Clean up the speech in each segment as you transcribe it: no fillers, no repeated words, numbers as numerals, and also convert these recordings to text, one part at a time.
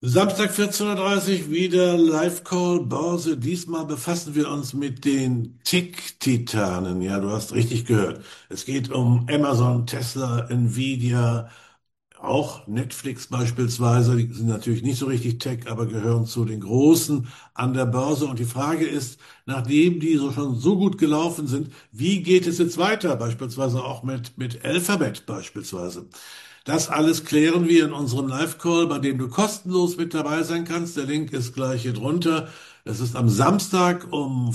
Samstag 14:30 Uhr wieder Live-Call Börse. Diesmal befassen wir uns mit den Tech-Titanen. Ja, du hast richtig gehört. Es geht um Amazon, Tesla, Nvidia, auch Netflix beispielsweise. Die sind natürlich nicht so richtig Tech, aber gehören zu den Großen an der Börse. Und die Frage ist, nachdem die so schon so gut gelaufen sind, wie geht es jetzt weiter? Beispielsweise auch mit Alphabet beispielsweise. Das alles klären wir in unserem Live-Call, bei dem du kostenlos mit dabei sein kannst. Der Link ist gleich hier drunter. Das ist am Samstag um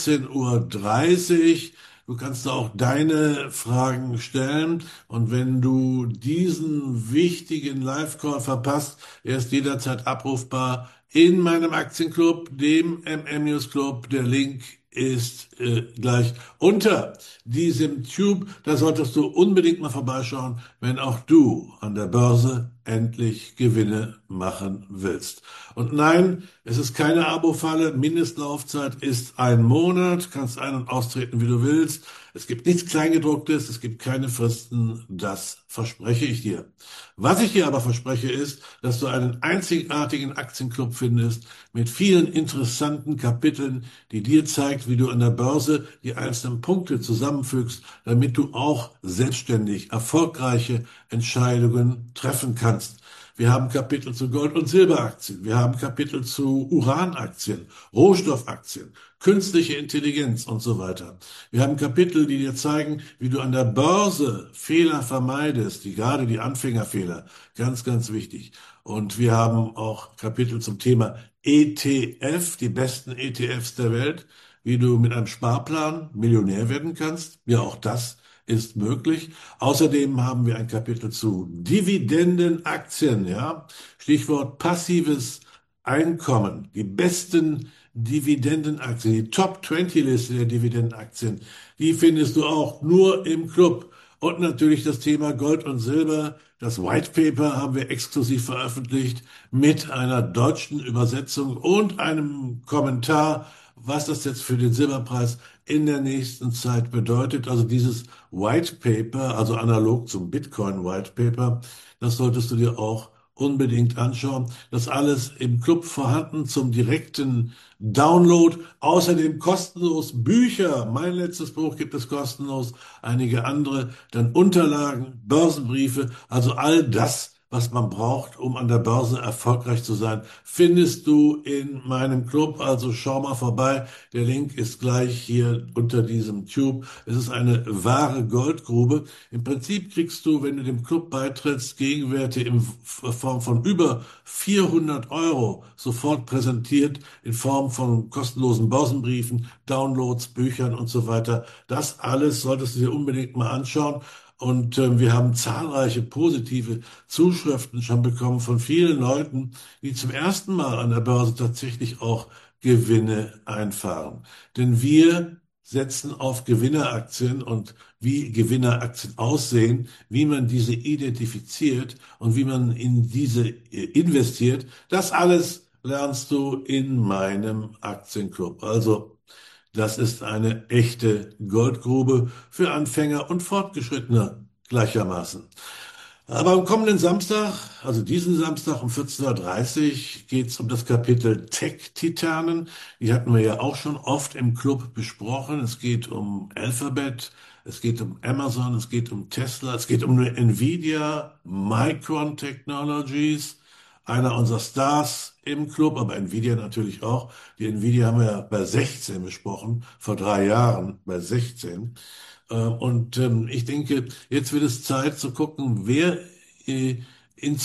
14:30 Uhr. Du kannst da auch deine Fragen stellen. Und wenn du diesen wichtigen Live-Call verpasst, er ist jederzeit abrufbar in meinem Aktienclub, dem MM News Club. Der Link ist gleich unter diesem Tube. Da solltest du unbedingt mal vorbeischauen, wenn auch du an der Börse endlich Gewinne machen willst. Und nein, es ist keine Abo-Falle. Mindestlaufzeit ist 1 Monat. Kannst ein- und austreten, wie du willst. Es gibt nichts Kleingedrucktes. Es gibt keine Fristen. Das verspreche ich dir. Was ich dir aber verspreche ist, dass du einen einzigartigen Aktienclub findest mit vielen interessanten Kapiteln, die dir zeigt, wie du an der Börse die einzelnen Punkte zusammenfügst, damit du auch selbstständig erfolgreiche Entscheidungen treffen kannst. Wir haben Kapitel zu Gold- und Silberaktien. Wir haben Kapitel zu Uranaktien, Rohstoffaktien, künstliche Intelligenz und so weiter. Wir haben Kapitel, die dir zeigen, wie du an der Börse Fehler vermeidest, gerade die Anfängerfehler. Ganz, ganz wichtig. Und wir haben auch Kapitel zum Thema ETF, die besten ETFs der Welt, wie du mit einem Sparplan Millionär werden kannst. Ja, auch das ist möglich. Außerdem haben wir ein Kapitel zu Dividendenaktien, ja. Stichwort passives Einkommen. Die besten Dividendenaktien, die Top 20 Liste der Dividendenaktien, die findest du auch nur im Club. Und natürlich das Thema Gold und Silber. Das White Paper haben wir exklusiv veröffentlicht mit einer deutschen Übersetzung und einem Kommentar, was das jetzt für den Silberpreis in der nächsten Zeit bedeutet. Also dieses White Paper, also analog zum Bitcoin White Paper, das solltest du dir auch unbedingt anschauen. Das alles im Club vorhanden zum direkten Download. Außerdem kostenlos Bücher. Mein letztes Buch gibt es kostenlos. Einige andere. Dann Unterlagen, Börsenbriefe. Also all das, was man braucht, um an der Börse erfolgreich zu sein, findest du in meinem Club. Also schau mal vorbei. Der Link ist gleich hier unter diesem Tube. Es ist eine wahre Goldgrube. Im Prinzip kriegst du, wenn du dem Club beitrittst, Gegenwerte in Form von über 400 Euro sofort präsentiert, in Form von kostenlosen Börsenbriefen, Downloads, Büchern und so weiter. Das alles solltest du dir unbedingt mal anschauen. Und wir haben zahlreiche positive Zuschriften schon bekommen von vielen Leuten, die zum ersten Mal an der Börse tatsächlich auch Gewinne einfahren. Denn wir setzen auf Gewinneraktien und wie Gewinneraktien aussehen, wie man diese identifiziert und wie man in diese investiert, das alles lernst du in meinem Aktienclub. Also, das ist eine echte Goldgrube für Anfänger und Fortgeschrittene gleichermaßen. Aber am kommenden Samstag, also diesen Samstag um 14:30 Uhr, geht es um das Kapitel Tech-Titanen. Die hatten wir ja auch schon oft im Club besprochen. Es geht um Alphabet, es geht um Amazon, es geht um Tesla, es geht um Nvidia, Micron Technologies, einer unserer Stars im Club, aber Nvidia natürlich auch. Die Nvidia haben wir ja bei 16 besprochen, vor 3 Jahren bei 16. Und ich denke, jetzt wird es Zeit zu gucken, wer in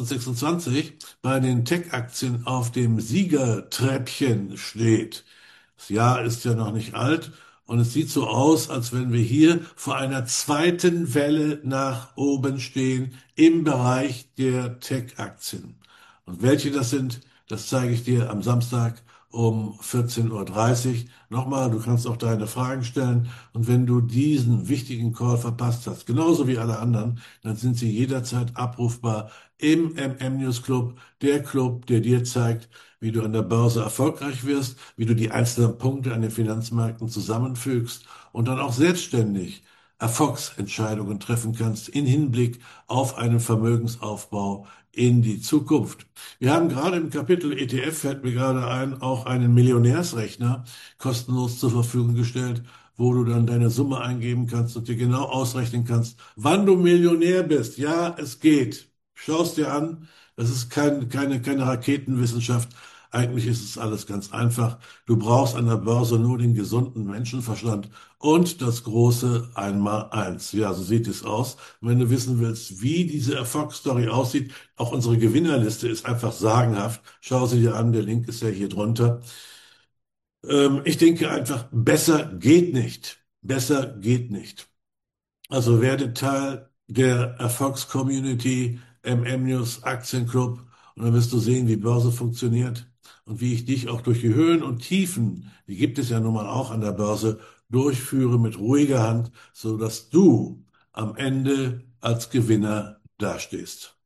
2026 bei den Tech-Aktien auf dem Siegertreppchen steht. Das Jahr ist ja noch nicht alt und es sieht so aus, als wenn wir hier vor einer zweiten Welle nach oben stehen im Bereich der Tech-Aktien. Und welche das sind, das zeige ich dir am Samstag um 14:30 Uhr. Nochmal, du kannst auch deine Fragen stellen. Und wenn du diesen wichtigen Call verpasst hast, genauso wie alle anderen, dann sind sie jederzeit abrufbar im MM News Club, der Club, der dir zeigt, wie du an der Börse erfolgreich wirst, wie du die einzelnen Punkte an den Finanzmärkten zusammenfügst und dann auch selbstständig Erfolgsentscheidungen treffen kannst in Hinblick auf einen Vermögensaufbau in die Zukunft. Wir haben gerade im Kapitel ETF, fällt mir gerade ein, auch einen Millionärsrechner kostenlos zur Verfügung gestellt, wo du dann deine Summe eingeben kannst und dir genau ausrechnen kannst, wann du Millionär bist. Ja, es geht. Schau es dir an. Das ist keine Raketenwissenschaft. Eigentlich ist es alles ganz einfach. Du brauchst an der Börse nur den gesunden Menschenverstand und das große Einmaleins. Ja, so sieht es aus. Und wenn du wissen willst, wie diese Erfolgsstory aussieht, auch unsere Gewinnerliste ist einfach sagenhaft. Schau sie dir an. Der Link ist ja hier drunter. Ich denke einfach, besser geht nicht. Besser geht nicht. Also werde Teil der Erfolgscommunity MM News Aktienclub und dann wirst du sehen, wie Börse funktioniert und wie ich dich auch durch die Höhen und Tiefen, die gibt es ja nun mal auch an der Börse, durchführe mit ruhiger Hand, so dass du am Ende als Gewinner dastehst.